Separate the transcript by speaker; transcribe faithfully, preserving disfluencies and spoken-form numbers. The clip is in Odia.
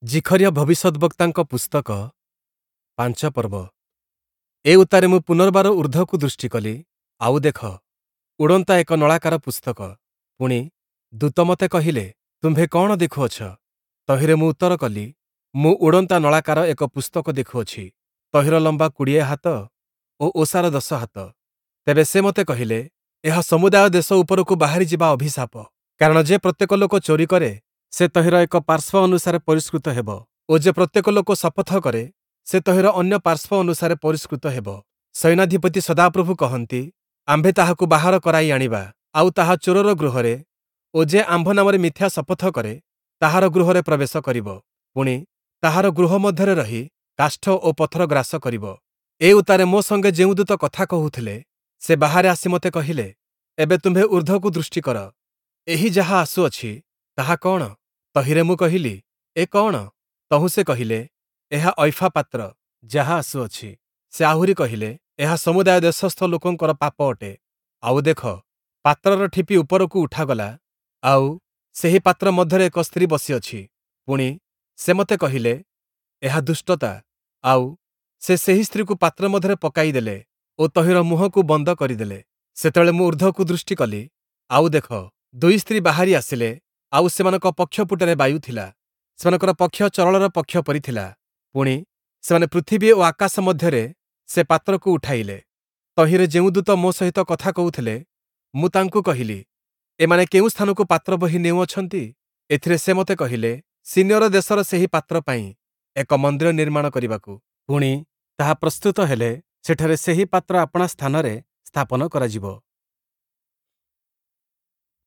Speaker 1: ଜିଖରିଆ ଭବିଷ୍ୟଦ୍ବକ୍ତାଙ୍କ ପୁସ୍ତକ ପାଞ୍ଚ ପର୍ବ। ଏ ଉତ୍ତାରେ ମୁଁ ପୁନର୍ବାର ଊର୍ଦ୍ଧ୍ୱକୁ ଦୃଷ୍ଟି କଲି, ଆଉ ଦେଖ, ଉଡ଼ନ୍ତା ଏକ ନଳାକାର ପୁସ୍ତକ। ପୁଣି ଦୂତ ମତେ କହିଲେ, ତୁମ୍ଭେ କଣ ଦେଖୁଅଛ? ତହିଁରେ ମୁଁ ଉତ୍ତର କଲି, ମୁଁ ଉଡ଼ନ୍ତା ନଳାକାର ଏକ ପୁସ୍ତକ ଦେଖୁଅଛି। ତହିଁର ଲମ୍ବା କୋଡ଼ିଏ ହାତ ଓ ଓସାର ଦଶ ହାତ। ତେବେ ସେ ମତେ କହିଲେ, ଏହା ସମୁଦାୟ ଦେଶ ଉପରକୁ ବାହାରିଯିବା ଅଭିଶାପ। କାରଣ ଯେ ପ୍ରତ୍ୟେକ ଲୋକ ଚୋରି କରେ, ସେ ତହିଁର ଏକ ପାର୍ଶ୍ୱ ଅନୁସାରେ ପରିଷ୍କୃତ ହେବ, ଓ ଯେ ପ୍ରତ୍ୟେକ ଲୋକ ଶପଥ କରେ, ସେ ତହିଁର ଅନ୍ୟ ପାର୍ଶ୍ୱ ଅନୁସାରେ ପରିଷ୍କୃତ ହେବ। ସୈନ୍ୟାଧିପତି ସଦାପ୍ରଭୁ କହନ୍ତି, ଆମ୍ଭେ ତାହାକୁ ବାହାର କରାଇ ଆଣିବା, ଆଉ ତାହା ଚୋରର ଗୃହରେ, ଓ ଯେ ଆମ୍ଭ ନାମରେ ମିଥ୍ୟା ଶପଥ କରେ, ତାହାର ଗୃହରେ ପ୍ରବେଶ କରିବ। ପୁଣି ତାହାର ଗୃହ ମଧ୍ୟରେ ରହି କାଷ୍ଠ ଓ ପଥର ଗ୍ରାସ କରିବ। ଏ ଉତ୍ତାରେ ମୋ ସଙ୍ଗେ ଯେଉଁ ଦୂତ କଥା କହୁଥିଲେ, ସେ ବାହାରେ ଆସି ମତେ କହିଲେ, ଏବେ ତୁମ୍ଭେ ଊର୍ଦ୍ଧ୍ୱକୁ ଦୃଷ୍ଟି କର। ଏହି ଯାହା ଆସୁଅଛି, ତାହା କଣ? ତହିଁରେ ମୁଁ କହିଲି, ଏ କଣ? ତହୁଁ ସେ କହିଲେ, ଏହା ଅଇଫା ପାତ୍ର, ଯାହା ଆସୁଅଛି। ସେ ଆହୁରି କହିଲେ, ଏହା ସମୁଦାୟ ଦେଶସ୍ଥ ଲୋକଙ୍କର ପାପ ଅଟେ। ଆଉ ଦେଖ, ପାତ୍ରର ଠିପି ଉପରକୁ ଉଠାଗଲା, ଆଉ ସେହି ପାତ୍ର ମଧ୍ୟରେ ଏକ ସ୍ତ୍ରୀ ବସିଅଛି। ପୁଣି ସେ ମତେ କହିଲେ, ଏହା ଦୁଷ୍ଟତା। ଆଉ ସେ ସେହି ସ୍ତ୍ରୀକୁ ପାତ୍ର ମଧ୍ୟରେ ପକାଇଦେଲେ ଓ ତହିଁର ମୁହଁକୁ ବନ୍ଦ କରିଦେଲେ। ସେତେବେଳେ ମୁଁ ଊର୍ଦ୍ଧ୍ୱକୁ ଦୃଷ୍ଟି କଲି, ଆଉ ଦେଖ, ଦୁଇ ସ୍ତ୍ରୀ ବାହାରି ଆସିଲେ, ଆଉ ସେମାନଙ୍କ ପକ୍ଷପୁଟରେ ବାୟୁ ଥିଲା। ସେମାନଙ୍କର ପକ୍ଷ ଚରଳର ପକ୍ଷ ପରି ଥିଲା। ପୁଣି ସେମାନେ ପୃଥିବୀ ଓ ଆକାଶ ମଧ୍ୟରେ ସେ ପାତ୍ରକୁ ଉଠାଇଲେ। ତହିଁରେ ଯେଉଁ ଦୂତ ମୋ ସହିତ କଥା କହୁଥିଲେ, ମୁଁ ତାଙ୍କୁ କହିଲି, ଏମାନେ କେଉଁ ସ୍ଥାନକୁ ପାତ୍ର ବୋହି ନେଉଅଛନ୍ତି? ଏଥିରେ ସେ ମତେ କହିଲେ, ସିନିୟର ଦେଶର ସେହି ପାତ୍ର ପାଇଁ ଏକ ମନ୍ଦିର ନିର୍ମାଣ କରିବାକୁ। ପୁଣି ତାହା ପ୍ରସ୍ତୁତ ହେଲେ, ସେଠାରେ ସେହି ପାତ୍ର ଆପଣା ସ୍ଥାନରେ ସ୍ଥାପନ କରାଯିବ।